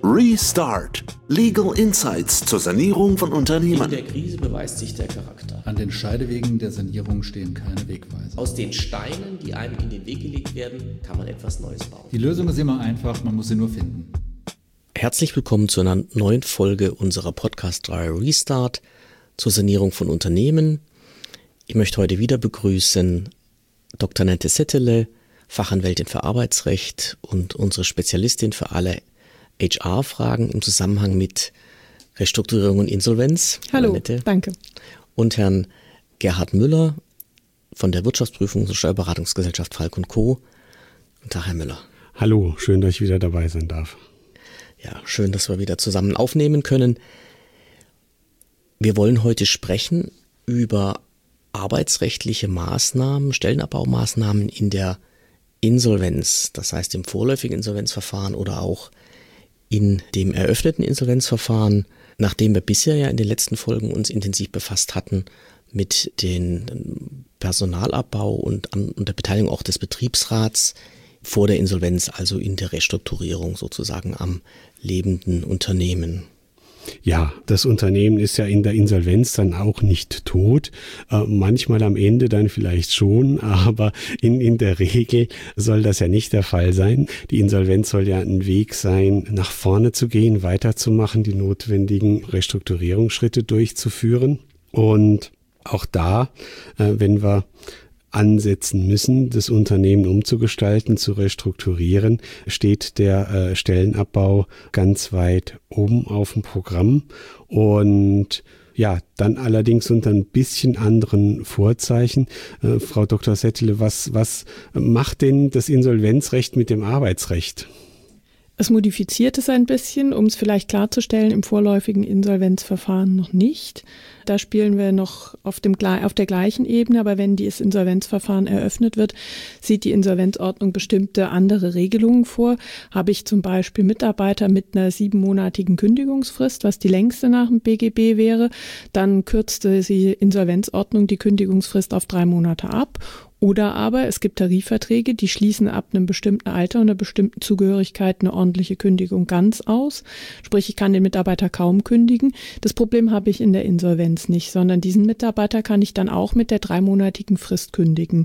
Restart. Legal Insights zur Sanierung von Unternehmen. In der Krise beweist sich der Charakter. An den Scheidewegen der Sanierung stehen keine Wegweiser. Aus den Steinen, die einem in den Weg gelegt werden, kann man etwas Neues bauen. Die Lösung ist immer einfach, man muss sie nur finden. Herzlich willkommen zu einer neuen Folge unserer Podcast-Reihe Restart zur Sanierung von Unternehmen. Ich möchte heute wieder begrüßen Dr. Nette Settele, Fachanwältin für Arbeitsrecht und unsere Spezialistin für alle HR-Fragen im Zusammenhang mit Restrukturierung und Insolvenz. Hallo, danke. Und Herrn Gerhard Müller von der Wirtschaftsprüfungs- und Steuerberatungsgesellschaft Falk & Co. Guten Tag, Herr Müller. Hallo, schön, dass ich wieder dabei sein darf. Ja, schön, dass wir wieder zusammen aufnehmen können. Wir wollen heute sprechen über arbeitsrechtliche Maßnahmen, Stellenabbaumaßnahmen in der Insolvenz, das heißt im vorläufigen Insolvenzverfahren oder auch in dem eröffneten Insolvenzverfahren, nachdem wir bisher ja in den letzten Folgen uns intensiv befasst hatten mit dem Personalabbau und der Beteiligung auch des Betriebsrats vor der Insolvenz, also in der Restrukturierung sozusagen am lebenden Unternehmen. Ja, das Unternehmen ist ja in der Insolvenz dann auch nicht tot, manchmal am Ende dann vielleicht schon, aber in der Regel soll das ja nicht der Fall sein. Die Insolvenz soll ja ein Weg sein, nach vorne zu gehen, weiterzumachen, die notwendigen Restrukturierungsschritte durchzuführen. Und auch da, wenn wir ansetzen müssen, das Unternehmen umzugestalten, zu restrukturieren, steht der Stellenabbau ganz weit oben auf dem Programm und ja, dann allerdings unter ein bisschen anderen Vorzeichen. Frau Dr. Settele, was macht denn das Insolvenzrecht mit dem Arbeitsrecht? Es modifiziert es ein bisschen, um es vielleicht klarzustellen, im vorläufigen Insolvenzverfahren noch nicht. Da spielen wir noch auf der gleichen Ebene, aber wenn das Insolvenzverfahren eröffnet wird, sieht die Insolvenzordnung bestimmte andere Regelungen vor. Habe ich zum Beispiel Mitarbeiter mit einer 7-monatigen Kündigungsfrist, was die längste nach dem BGB wäre, dann kürzte die Insolvenzordnung die Kündigungsfrist auf 3 Monate ab. Oder aber es gibt Tarifverträge, die schließen ab einem bestimmten Alter und einer bestimmten Zugehörigkeit eine ordentliche Kündigung ganz aus. Sprich, ich kann den Mitarbeiter kaum kündigen. Das Problem habe ich in der Insolvenz nicht, sondern diesen Mitarbeiter kann ich dann auch mit der 3-monatigen Frist kündigen.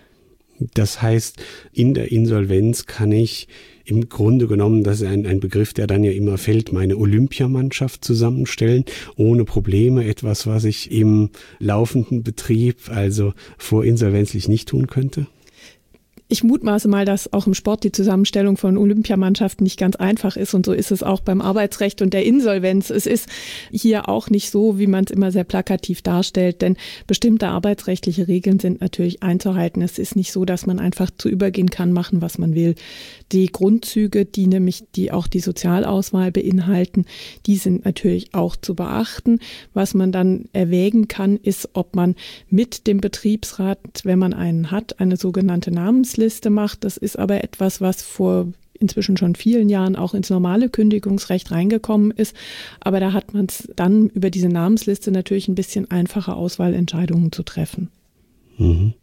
Das heißt, in der Insolvenz kann ich im Grunde genommen, das ist ein Begriff, der dann ja immer fällt, meine Olympiamannschaft zusammenstellen, ohne Probleme, etwas, was ich im laufenden Betrieb, also vorinsolvenzlich nicht tun könnte? Ich mutmaße mal, dass auch im Sport die Zusammenstellung von Olympiamannschaften nicht ganz einfach ist und so ist es auch beim Arbeitsrecht und der Insolvenz. Es ist hier auch nicht so, wie man es immer sehr plakativ darstellt, denn bestimmte arbeitsrechtliche Regeln sind natürlich einzuhalten. Es ist nicht so, dass man einfach zu übergehen kann, machen, was man will. Die Grundzüge, die auch die Sozialauswahl beinhalten, die sind natürlich auch zu beachten. Was man dann erwägen kann, ist, ob man mit dem Betriebsrat, wenn man einen hat, eine sogenannte Namensliste macht. Das ist aber etwas, was vor inzwischen schon vielen Jahren auch ins normale Kündigungsrecht reingekommen ist. Aber da hat man es dann über diese Namensliste natürlich ein bisschen einfacher, Auswahlentscheidungen zu treffen. Mhm.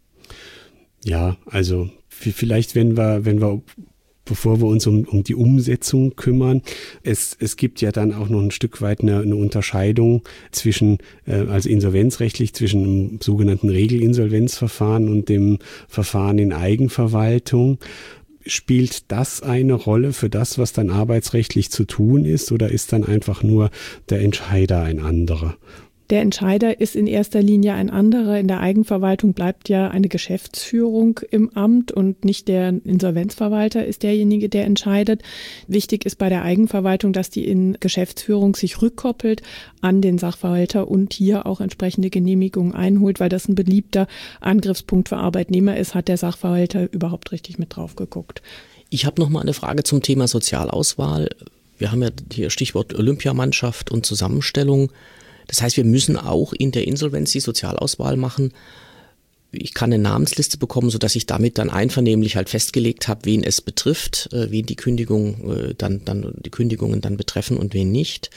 Ja, also vielleicht, wenn wir bevor wir uns um die Umsetzung kümmern. Es gibt ja dann auch noch ein Stück weit eine Unterscheidung zwischen, also insolvenzrechtlich, zwischen dem sogenannten Regelinsolvenzverfahren und dem Verfahren in Eigenverwaltung. Spielt das eine Rolle für das, was dann arbeitsrechtlich zu tun ist, oder ist dann einfach nur der Entscheider ein anderer? Der Entscheider ist in erster Linie ein anderer. In der Eigenverwaltung bleibt ja eine Geschäftsführung im Amt und nicht der Insolvenzverwalter ist derjenige, der entscheidet. Wichtig ist bei der Eigenverwaltung, dass die Geschäftsführung sich rückkoppelt an den Sachverwalter und hier auch entsprechende Genehmigungen einholt, weil das ein beliebter Angriffspunkt für Arbeitnehmer ist, hat der Sachverwalter überhaupt richtig mit drauf geguckt. Ich habe noch mal eine Frage zum Thema Sozialauswahl. Wir haben ja hier Stichwort Olympiamannschaft und Zusammenstellung. Das heißt, wir müssen auch in der Insolvenz die Sozialauswahl machen. Ich kann eine Namensliste bekommen, sodass ich damit dann einvernehmlich halt festgelegt habe, wen es betrifft, wen die Kündigungen dann betreffen und wen nicht.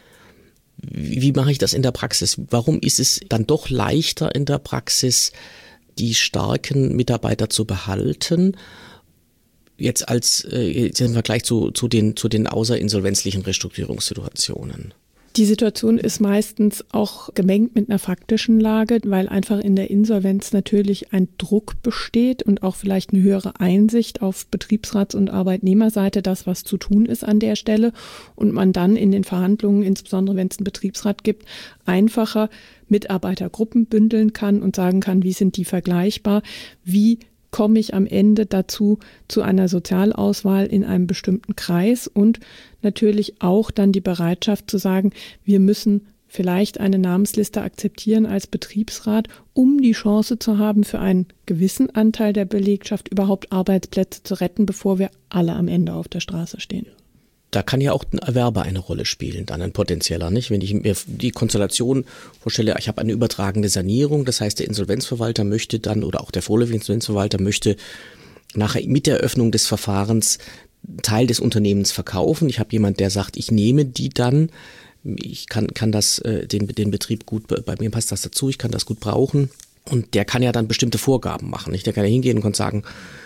Wie mache ich das in der Praxis? Warum ist es dann doch leichter in der Praxis, die starken Mitarbeiter zu behalten? Jetzt im Vergleich zu den außerinsolvenzlichen Restrukturierungssituationen. Die Situation ist meistens auch gemengt mit einer faktischen Lage, weil einfach in der Insolvenz natürlich ein Druck besteht und auch vielleicht eine höhere Einsicht auf Betriebsrats- und Arbeitnehmerseite, das was zu tun ist an der Stelle und man dann in den Verhandlungen, insbesondere wenn es einen Betriebsrat gibt, einfacher Mitarbeitergruppen bündeln kann und sagen kann, wie sind die vergleichbar, wie komme ich am Ende dazu zu einer Sozialauswahl in einem bestimmten Kreis und natürlich auch dann die Bereitschaft zu sagen, wir müssen vielleicht eine Namensliste akzeptieren als Betriebsrat, um die Chance zu haben, für einen gewissen Anteil der Belegschaft überhaupt Arbeitsplätze zu retten, bevor wir alle am Ende auf der Straße stehen. Da kann ja auch ein Erwerber eine Rolle spielen, dann ein potenzieller, nicht? Wenn ich mir die Konstellation vorstelle, ich habe eine übertragende Sanierung, das heißt, der Insolvenzverwalter möchte dann oder auch der vorläufige Insolvenzverwalter möchte nachher mit der Eröffnung des Verfahrens Teil des Unternehmens verkaufen. Ich habe jemand, der sagt, ich nehme die dann, ich kann das den Betrieb gut, bei mir passt das dazu, ich kann das gut brauchen und der kann ja dann bestimmte Vorgaben machen, nicht? Der kann ja hingehen und kann sagen,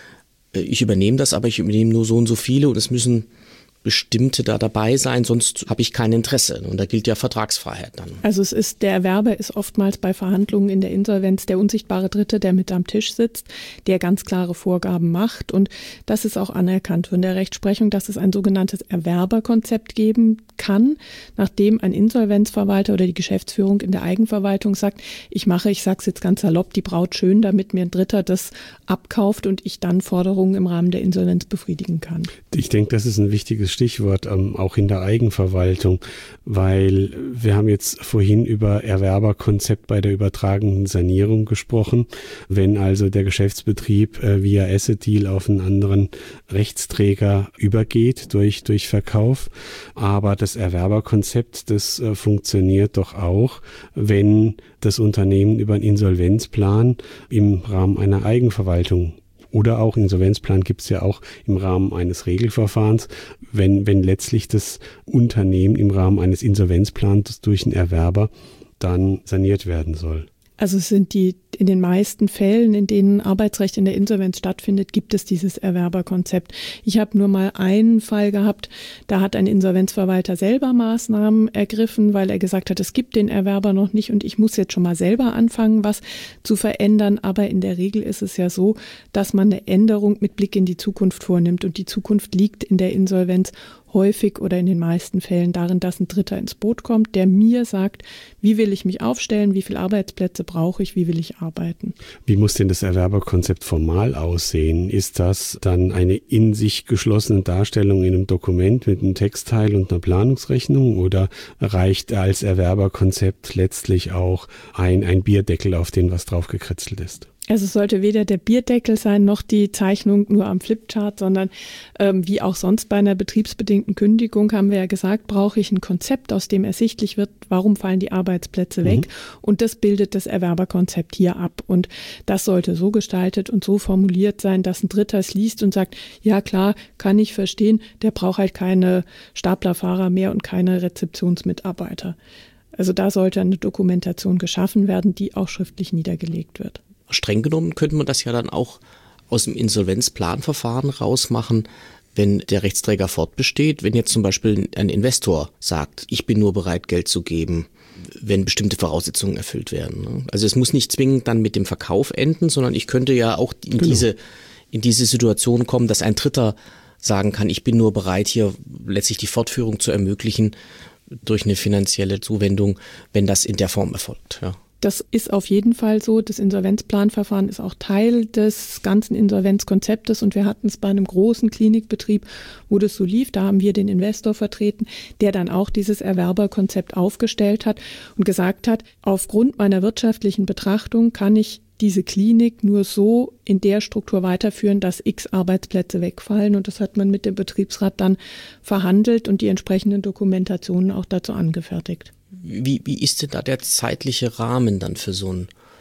ich übernehme das, aber ich übernehme nur so und so viele und es müssen bestimmte da dabei sein, sonst habe ich kein Interesse. Und da gilt ja Vertragsfreiheit dann. Also der Erwerber ist oftmals bei Verhandlungen in der Insolvenz der unsichtbare Dritte, der mit am Tisch sitzt, der ganz klare Vorgaben macht. Und das ist auch anerkannt von der Rechtsprechung, dass es ein sogenanntes Erwerberkonzept geben kann, nachdem ein Insolvenzverwalter oder die Geschäftsführung in der Eigenverwaltung sagt, ich sage es jetzt ganz salopp, die Braut schön, damit mir ein Dritter das abkauft und ich dann Forderungen im Rahmen der Insolvenz befriedigen kann. Ich denke, das ist ein wichtiges Stichwort, auch in der Eigenverwaltung, weil wir haben jetzt vorhin über Erwerberkonzept bei der übertragenen Sanierung gesprochen. Wenn also der Geschäftsbetrieb via Asset Deal auf einen anderen Rechtsträger übergeht durch Verkauf, aber das Erwerberkonzept, das funktioniert doch auch, wenn das Unternehmen über einen Insolvenzplan im Rahmen einer Eigenverwaltung oder auch Insolvenzplan gibt es ja auch im Rahmen eines Regelverfahrens, wenn letztlich das Unternehmen im Rahmen eines Insolvenzplans durch einen Erwerber dann saniert werden soll. Also es sind in den meisten Fällen, in denen Arbeitsrecht in der Insolvenz stattfindet, gibt es dieses Erwerberkonzept. Ich habe nur mal einen Fall gehabt, da hat ein Insolvenzverwalter selber Maßnahmen ergriffen, weil er gesagt hat, es gibt den Erwerber noch nicht und ich muss jetzt schon mal selber anfangen, was zu verändern. Aber in der Regel ist es ja so, dass man eine Änderung mit Blick in die Zukunft vornimmt und die Zukunft liegt in der Insolvenz häufig oder in den meisten Fällen darin, dass ein Dritter ins Boot kommt, der mir sagt, wie will ich mich aufstellen, wie viele Arbeitsplätze brauche ich, wie will ich arbeiten. Wie muss denn das Erwerberkonzept formal aussehen? Ist das dann eine in sich geschlossene Darstellung in einem Dokument mit einem Textteil und einer Planungsrechnung oder reicht als Erwerberkonzept letztlich auch ein Bierdeckel, auf den was drauf gekritzelt ist? Also es sollte weder der Bierdeckel sein, noch die Zeichnung nur am Flipchart, sondern wie auch sonst bei einer betriebsbedingten Kündigung, haben wir ja gesagt, brauche ich ein Konzept, aus dem ersichtlich wird, warum fallen die Arbeitsplätze weg. Und das bildet das Erwerberkonzept hier ab. Und das sollte so gestaltet und so formuliert sein, dass ein Dritter es liest und sagt, ja klar, kann ich verstehen, der braucht halt keine Staplerfahrer mehr und keine Rezeptionsmitarbeiter. Also da sollte eine Dokumentation geschaffen werden, die auch schriftlich niedergelegt wird. Streng genommen könnte man das ja dann auch aus dem Insolvenzplanverfahren rausmachen, wenn der Rechtsträger fortbesteht. Wenn jetzt zum Beispiel ein Investor sagt, ich bin nur bereit, Geld zu geben, wenn bestimmte Voraussetzungen erfüllt werden. Also es muss nicht zwingend dann mit dem Verkauf enden, sondern ich könnte ja auch in diese Situation kommen, dass ein Dritter sagen kann, ich bin nur bereit, hier letztlich die Fortführung zu ermöglichen durch eine finanzielle Zuwendung, wenn das in der Form erfolgt, ja. Das ist auf jeden Fall so. Das Insolvenzplanverfahren ist auch Teil des ganzen Insolvenzkonzeptes und wir hatten es bei einem großen Klinikbetrieb, wo das so lief. Da haben wir den Investor vertreten, der dann auch dieses Erwerberkonzept aufgestellt hat und gesagt hat, aufgrund meiner wirtschaftlichen Betrachtung kann ich diese Klinik nur so in der Struktur weiterführen, dass x Arbeitsplätze wegfallen. Und das hat man mit dem Betriebsrat dann verhandelt und die entsprechenden Dokumentationen auch dazu angefertigt. Wie ist denn da der zeitliche Rahmen dann für so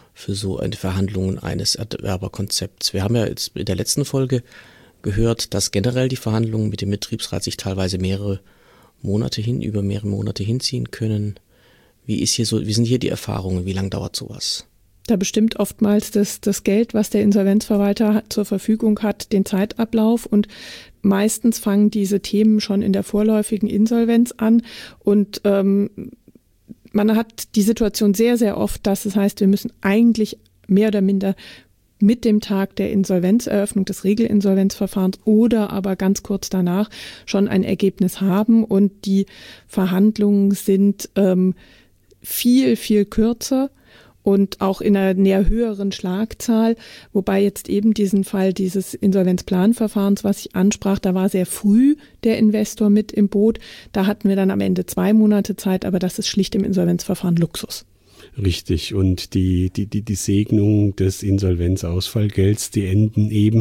eine Verhandlungen eines Erwerberkonzepts? Wir haben ja jetzt in der letzten Folge gehört, dass generell die Verhandlungen mit dem Betriebsrat sich teilweise über mehrere Monate hinziehen können. Wie sind hier die Erfahrungen? Wie lange dauert sowas? Da bestimmt oftmals das Geld, was der Insolvenzverwalter zur Verfügung hat, den Zeitablauf, und meistens fangen diese Themen schon in der vorläufigen Insolvenz an und man hat die Situation sehr, sehr oft, dass es heißt, wir müssen eigentlich mehr oder minder mit dem Tag der Insolvenzeröffnung des Regelinsolvenzverfahrens oder aber ganz kurz danach schon ein Ergebnis haben, und die Verhandlungen sind viel, viel kürzer und auch in einer näher höheren Schlagzahl, wobei jetzt eben diesen Fall dieses Insolvenzplanverfahrens, was ich ansprach, da war sehr früh der Investor mit im Boot. Da hatten wir dann am Ende 2 Monate Zeit, aber das ist schlicht im Insolvenzverfahren Luxus. Richtig, und die Segnung des Insolvenzausfallgelds, die enden eben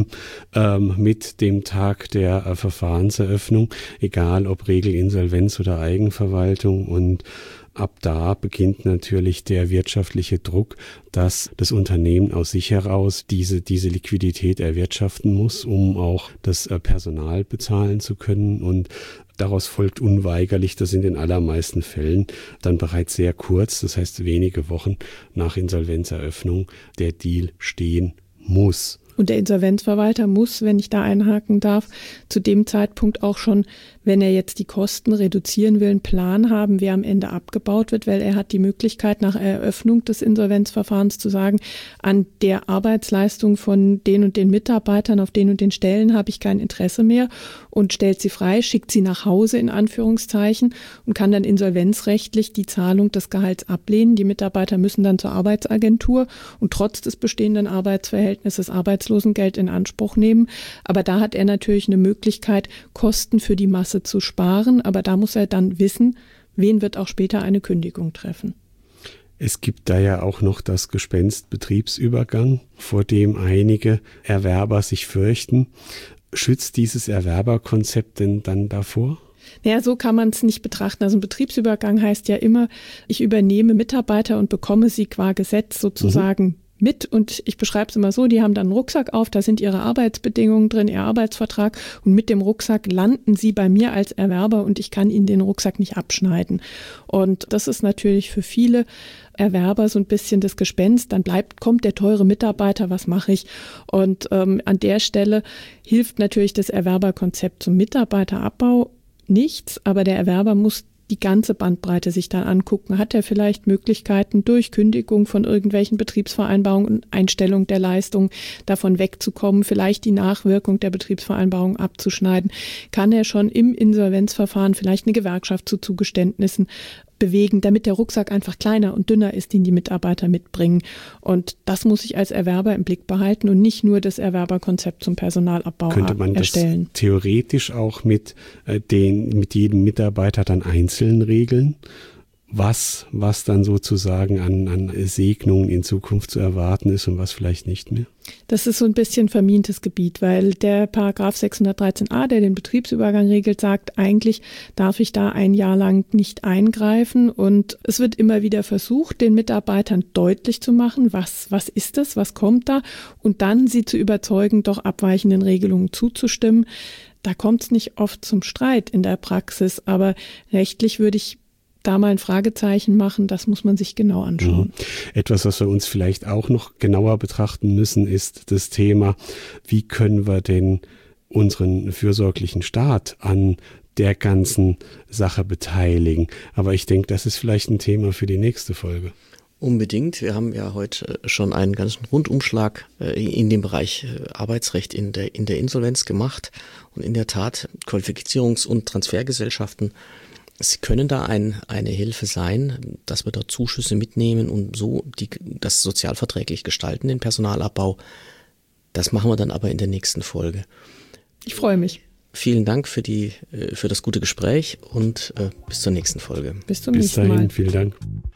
mit dem Tag der Verfahrenseröffnung, egal ob Regelinsolvenz oder Eigenverwaltung, und ab da beginnt natürlich der wirtschaftliche Druck, dass das Unternehmen aus sich heraus diese Liquidität erwirtschaften muss, um auch das Personal bezahlen zu können, und daraus folgt unweigerlich, dass in den allermeisten Fällen dann bereits sehr kurz, das heißt wenige Wochen nach Insolvenzeröffnung, der Deal stehen muss. Und der Insolvenzverwalter muss, wenn ich da einhaken darf, zu dem Zeitpunkt auch schon, wenn er jetzt die Kosten reduzieren will, einen Plan haben, wer am Ende abgebaut wird, weil er hat die Möglichkeit, nach Eröffnung des Insolvenzverfahrens zu sagen, an der Arbeitsleistung von den und den Mitarbeitern auf den und den Stellen habe ich kein Interesse mehr, und stellt sie frei, schickt sie nach Hause in Anführungszeichen und kann dann insolvenzrechtlich die Zahlung des Gehalts ablehnen. Die Mitarbeiter müssen dann zur Arbeitsagentur und trotz des bestehenden Arbeitsverhältnisses Arbeitslosengeld in Anspruch nehmen. Aber da hat er natürlich eine Möglichkeit, Kosten für die Masse zu sparen. Aber da muss er dann wissen, wen wird auch später eine Kündigung treffen. Es gibt da ja auch noch das Gespenst Betriebsübergang, vor dem einige Erwerber sich fürchten. Schützt dieses Erwerberkonzept denn dann davor? Naja, so kann man es nicht betrachten. Also ein Betriebsübergang heißt ja immer, ich übernehme Mitarbeiter und bekomme sie qua Gesetz sozusagen mit, und ich beschreibe es immer so, die haben dann einen Rucksack auf, da sind ihre Arbeitsbedingungen drin, ihr Arbeitsvertrag, und mit dem Rucksack landen sie bei mir als Erwerber und ich kann ihnen den Rucksack nicht abschneiden. Und das ist natürlich für viele Erwerber so ein bisschen das Gespenst, dann kommt der teure Mitarbeiter, was mache ich? Und an der Stelle hilft natürlich das Erwerberkonzept zum Mitarbeiterabbau nichts, aber der Erwerber muss die ganze Bandbreite sich dann angucken. Hat er vielleicht Möglichkeiten, durch Kündigung von irgendwelchen Betriebsvereinbarungen und Einstellung der Leistung davon wegzukommen, vielleicht die Nachwirkung der Betriebsvereinbarung abzuschneiden? Kann er schon im Insolvenzverfahren vielleicht eine Gewerkschaft zu Zugeständnissen bewegen, damit der Rucksack einfach kleiner und dünner ist, den die Mitarbeiter mitbringen? Und das muss ich als Erwerber im Blick behalten und nicht nur das Erwerberkonzept zum Personalabbau erstellen. Könnte man das theoretisch auch mit jedem Mitarbeiter dann einzeln regeln? Was dann sozusagen an Segnungen in Zukunft zu erwarten ist und was vielleicht nicht mehr? Das ist so ein bisschen vermintes Gebiet, weil der Paragraph 613a, der den Betriebsübergang regelt, sagt, eigentlich darf ich da 1 Jahr lang nicht eingreifen, und es wird immer wieder versucht, den Mitarbeitern deutlich zu machen, was ist das, was kommt da, und dann sie zu überzeugen, doch abweichenden Regelungen zuzustimmen. Da kommt es nicht oft zum Streit in der Praxis, aber rechtlich würde ich da mal ein Fragezeichen machen, das muss man sich genau anschauen. Etwas, was wir uns vielleicht auch noch genauer betrachten müssen, ist das Thema, wie können wir denn unseren fürsorglichen Staat an der ganzen Sache beteiligen? Aber ich denke, das ist vielleicht ein Thema für die nächste Folge. Unbedingt. Wir haben ja heute schon einen ganzen Rundumschlag in dem Bereich Arbeitsrecht in der Insolvenz gemacht. Und in der Tat, Qualifizierungs- und Transfergesellschaften, sie können da eine Hilfe sein, dass wir dort Zuschüsse mitnehmen und so das sozialverträglich gestalten, den Personalabbau. Das machen wir dann aber in der nächsten Folge. Ich freue mich. Vielen Dank für das gute Gespräch und bis zur nächsten Folge. Bis zum nächsten Mal. Bis dahin, vielen Dank.